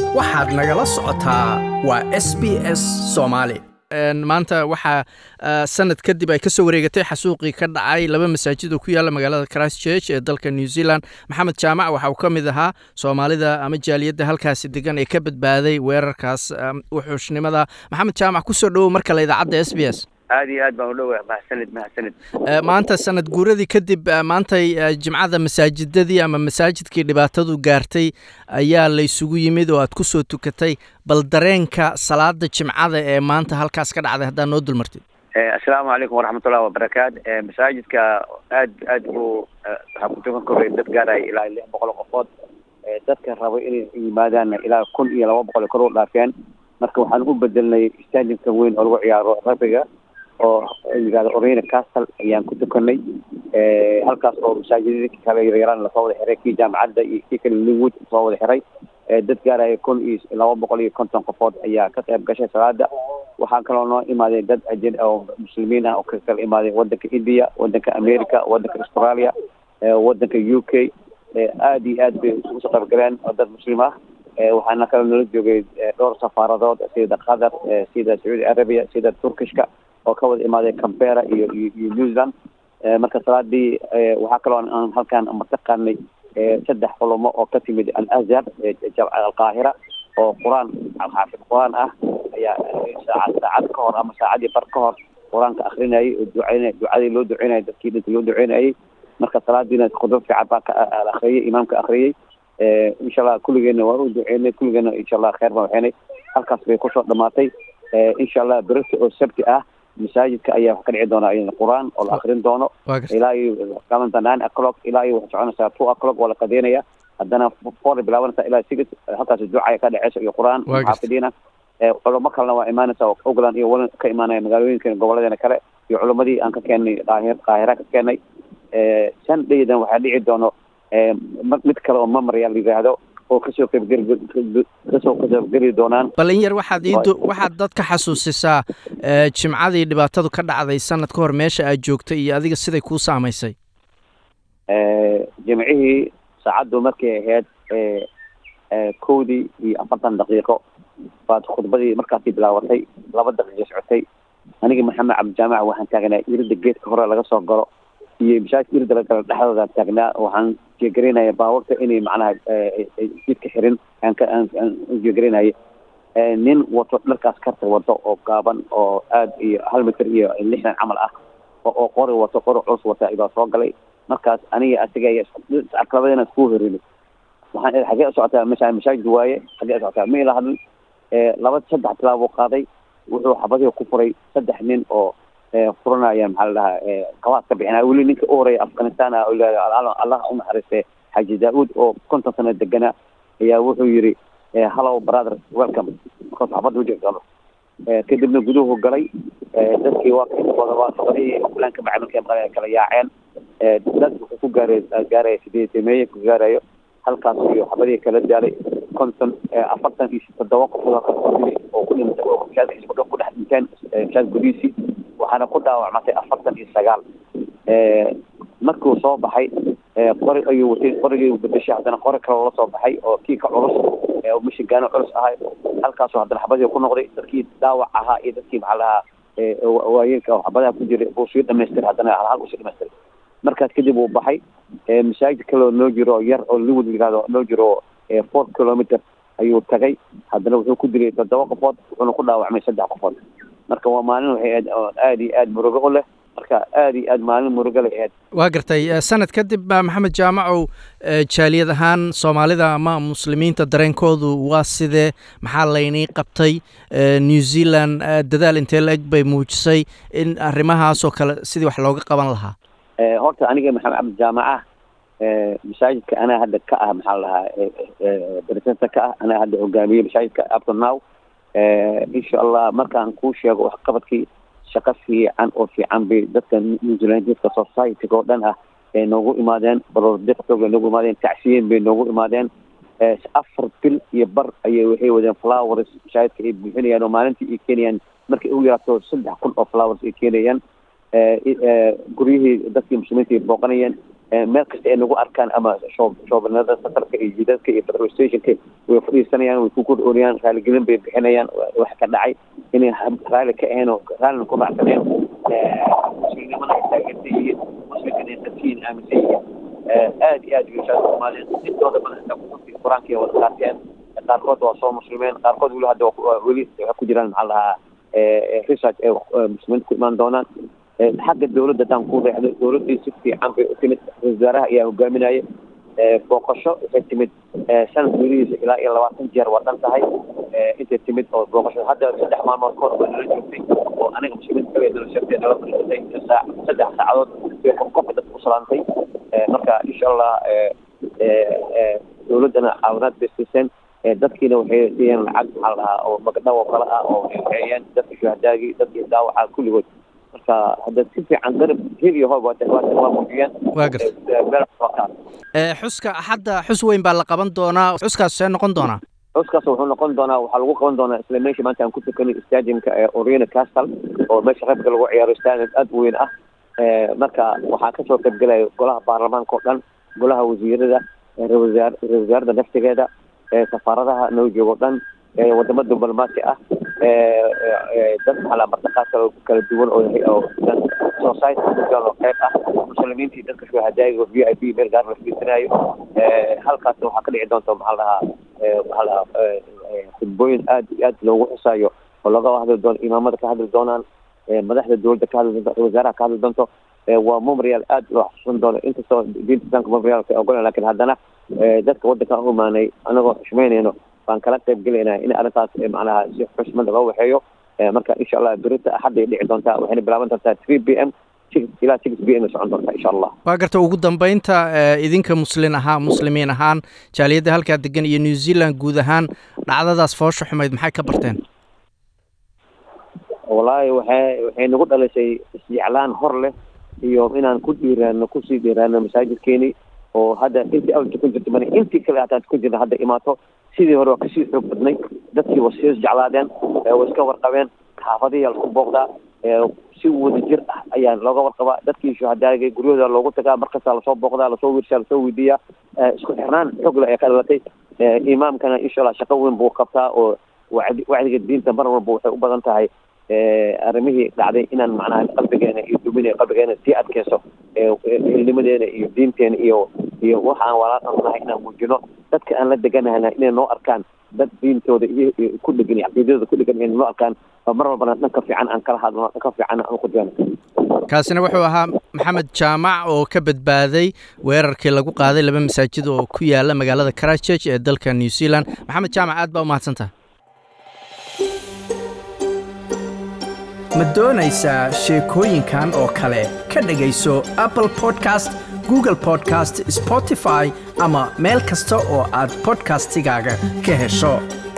waxaad nagala socotaa waa SBS Soomaali. maanta waxaa sanad kadib ay ka soo wareegatay xasuuqii ka dhacay laba masaajid oo ku yaala magaalada Christchurch ee dalka New Zealand. Maxamed Jaamac waxa uu ka mid ahaa Soomaalida ama jaaliyadda halkaasi degan ee ka badbaaday weerarkaas wuxuushnimada. Maxamed Jaamac ku soo dhawow markale idaacadda SBS. aad iyo aad baan u dhawahay mahadsanid maanta sanad guuradii kadib maantay jimcada masaajidadii ama masaajidkii dhibaatadu gaartay ayaa la isugu yimid oo aad ku soo tukatay bal dareenka salaada jimcada ee maanta halkaas ka dhacday haddaa noo dulmartid. assalaamu calaykum waraxmatullahi wabarakaatu. masaajidka aad buu waxaa ku tukan koray dad gaaraya ilaa 600 qofood. dadka rabo inay yimaadaan ilaa 1200 kor u dhaafeen. marka waxaan u bedelnay stadiumka weyn oo lagu ciyaaro rugby-ga oo yiraahdo Orena Castle ayaan ku tukanay. halkaas oo masaajidada kale yaraan la soo wada xiray kii jaamacadda iyo kii kale Linwood soo wada xiray. dad gaaraya 1250 qofood ayaa ka qayb gashay salaada. waxaan kaloo noo imaaday dad ajnabi oo muslimiin ah oo ka kala imaaday wadanka India, wadanka America, wadanka Australia, wadanka UK. aad iyo aad bay ugu soo qaybgaleen oo dad muslim ah. waxaana kala nala joogay dhowr safaaradood sida Qatar, sida Saudi Arabia, sida Turkishka oo ka wada imaaday Canberra iyo New Zealand. marka salaadii waxaa kaloo aan halkaan martaqaanay 3 culamo oo ka timid Al-Azhar Jaamacadda Al-Qaahira oo xaafid Quraan ah ayaa saacad ka hor ama saacadii bar ka hor Quraanka akhrinayay oo ducadii loo duceynayay dadkii dadka loo duceynayay. marka salaadiina khudbad fiican baa ka akhriyay imaamka akhriyay. inshallah kulligeena waa u duceynay kulligeena inshallah khayr baan waxaynay. halkaas bay ku soo dhamaatay. inshallah berito oo sabti ah masaajidka ayaa wax ka dhici doona ayna quraan oo la akhrin doono ilaa iyo 9 o'clock ilaa iyo wax soconaysa 2 o'clock wala qadeynaya. haddana 4 bilaabanaysa ilaa 6 halkaas ducay ka dhacaysa iyo quraan xaafidiina. culamo kalena waa imaanaysa oo Oakland iyo wala ka imaanaya magaalooyinka goboladana kale iyo culamadii aan ka keenay Qaahira ka keenay. Sundaydan waxaa dhici doono mid kale oo memorial yiraahdo oo kasoo qaybgeli doonaan. balin yar waxaad dadka xasuusisaa jimcadii dhibaatadu ka dhacday sanad ka hor meesha aad joogtay iyo adiga siday kuu saamaysay. jimcihii saacadu markay ahayd 1:40 daqiiqo baad khudbadii markaasii bilaabatay 2 daqiiqo socotay. aniga Maxamed Cabdi Jaamac waxaan taagnaa irida geedka hore laga soo galo iyo masaajidka irida laga dhexdooda taagnaa. waxaan jeegareynaya baawarta inay macnaha jidka xirin aan jeegareynaya nin wato dharkaas karta wato oo gaaban oo aad iyo 1 mitir iyo 60 camal ah oo qori wato qori culus wata ayaa soo galay. markaas aniga asiga labadana isku horeeyay. waxaan xagee socotaa masaajid waaye xagee socotaa ma ila hadal 2-3 tilaabo qaaday. wuxuu xabadii ku furay 3 nin oo furanaya maxaa la dhahaa qawaas ka bixinaya. weli ninka u horeeyay Afghanistan ah oo Allah u naxariistay Xaji Daawud oo 50 sano degana ayaa wuxuu yiri hello brother welcome. markaas xabad u jeedo kadibna guduhu galay. dadkii waa fadhiyay planka macallinka kala yaaceen. dad wuxuu ku gaaray 8 May ku gaarayo halkaas iyo xabadii kala daalay 47 qof oo ku dhintay oo ku dhex dhinteen gudihiisii. waxaana ku dhaawacmatay 49. markuu soo baxay qori ayuu watay qorigii bedeshay. haddana qori kale la soo baxay oo kii ka culus oo mishigaano culus ahay. halkaas haddana xabadii ku noqday. dadkii dhaawac ahaa iyo dadkii maxaa lahaa waayeenka oo xabadaha ku jiray buu sii dhamaystir. haddana hal usii dhamaystir. markaas kadib uu baxay masaajid kale oo noo jiro yar oo Linwood yiraahdo noo jiro 4 kilometer ayuu tagay. haddana wuxuu ku dilay 7 qofood wuxuuna ku dhaawacmay 3 qofood. marka waa maalin waxay aad iyo aad murugo u leh. marka aad iyo aad maalin murugo leh. waa gartay sanad kadib Maxamed Jaamac jaaliyad ahaan Soomaalida ama muslimiinta dareenkoodu waa sidee maxaa laynii qabtay New Zealand dadaal intee la eg bay muujisay in arrimahaas oo kale sidii wax looga qaban lahaa. horta aniga Maxamed Cabdi Jaamac masaajidka ana hadda ka ah maxaa la dhahaa presidenta ka ah ana hadda hogaamiye masaajidka up to now. insha Allah markaan ku sheego wax qabadkii shaqo fiican oo fiican bay dadka New Zealandka society oo dhan ah noogu imaadeen. baroordiqtooga noogu imaadeen. tacsiyin bay noogu imaadeen. 4 bil iyo bar ayay waxay wadeen flowers masaajidka ay buuxinayaan oo maalintii ay keenayaan markay ugu yaraato 3,000 oo flowers ay keenayaan. guryihii dadkii muslimiinta ay booqanayeen meel kasta ay nagu arkaan ama shoobanada safarka iyo jidadka iyo petrol stationka way fadhiisanayaan, way ku kordhoonayaan, raaligelin bay bixinayaan wax ka dhacay inay raali ka ahayn oo raalina ku raacsaneen muslimnimada ay taageertay iyo muslimka inay dadkiin aaminsan yihiin. aad iyo aad bulshada Soomaaliyeed intooda badan qur-aanka iyo wada qaateen, qaarkood waa soo muslimeen, qaarkood weli hadda weli waxay ku jiraan maxaa lahaa research ee muslimiinta ku imaan doonaan. xagga dowladda haddaan ku reexdo, dowladdii si fiican bay u timid, wasaaraha ayaa hogaaminaya. booqasho waxay timid sanad gudihiisa ilaa iyo 20 jeer waa dhan tahay intay timid oo booqasho hadda 3 maalmood kahor baa nala joogtay oo aniga muslimiinta kale nala sheegtay nala fadhiisatay 3 saacadood bay qofka dadka u salaantay. marka insha allah dowladdana caawinaad bay siiseen, dadkiina waxay siiyeen lacag maxaa la dhahaa oo magdhaw oo kale ah oo waxeeyeen dadka shuhadaagii dadkii daawaca kulligood. marka hadda si fiican garab hir iyo hoob waa muujiyeen. xuska hadda xus weyn baa la qaban doonaa. xuskaas see noqon doonaa? xuskaas wuxuu noqon doonaa, waxaa lagu qaban doonaa isla meesha maanta aan ku tukanay stadiumka Orient Castle oo meesha reebka lagu ciyaaro stadium aad u weyn ah. marka waxaa kasoo qaybgalaya golaha baarlamaanka oo dhan, golaha wasiirada, wasaaradda naftigeeda, safaaradaha noo joogo dhan, wadamo diblomaasi ah, dad martaqaad kala duwan oo society oo qayb ah, muslimiintii dadka shuhadaayga VIP meel gaar la fiirsanayo. halkaas waxaa ka dhici doonta maxaa lahaa khudbooyin aad iyo aad loogu xusaayo oo laga hadli doono, imaamada ka hadli doonaan, madaxda dowladda ka hadli doonto, wasaaraha ka hadli doonto. waa memorial aad loo xasuusan doono, inkastoo diinta islaamka memorialka ogolaan, laakiin haddana dadka waddanka u imaanay anagoo xushmeynayno baan kala qayb gelaynaa in arrintaas macnaha si xushmad loo waxeeyo. marka insha allah berita axadday dhici doontaa, waxayna bilaaban doontaa 3 PM ilaa 6 PM socon doontaa insha allah. waa garta ugu dambeynta idinka muslimiin ahaan jaaliyadda halkaa degan iyo New Zealand guud ahaan dhacdadaas foosha xumayd maxay ka barteen? wallaahi waxay nagu dhalisay isjeclaan hor leh iyo inaan kusii dhiiraano masaajidkeeni oo hadda intii awalka ku jirta mana intii kale hataan ku jirna hadda imaato sidii hore waa kasii xoog badnay, dadkii waa sii jeclaadeen, waa iska warqabeen, xaafadihii aa laisku booqdaa, si wada jir ah ayaa looga warqabaa. dadkii shuhadaagay guryahooda loogu tagaa, markastaa lasoo booqdaa, lasoo wirshaa, lasoo weydiiyaa. isku xirnaan xoog leh ee ka dhalatay. imaamkana insha allah shaqo weyn buu qabtaa oo wacdiga diinta mar walba waxay u badan tahay arrimihii dhacday inaan macnaha qalbigeena iyo duminaya qalbigeena sii adkeyso, ilnimadeena iyo diinteena iyo waxaan walaaqan nahay inaan muujino, dadka aan la deganahayna inay noo arkaan dad diintooda iyo ku dhegan iyo caqiidadooda ku dhegan inay noo arkaan, oo mar walbana dhanka fiican aan kala hadlo, dhanka fiican aan ku diyaano. kaasina wuxuu ahaa maxamed jaamac oo ka badbaaday weerarkii lagu qaaday 2 masaajid oo ku yaala magaalada Christchurch ee dalka New Zealand. maxamed jaamac aad baa u mahadsantahay. ma doonaysaa sheekooyinkan oo kale ka dhegayso Apple Podcast, Google Podcast, Spotify ama meel kasta oo aad podcastigaaga ka hesho.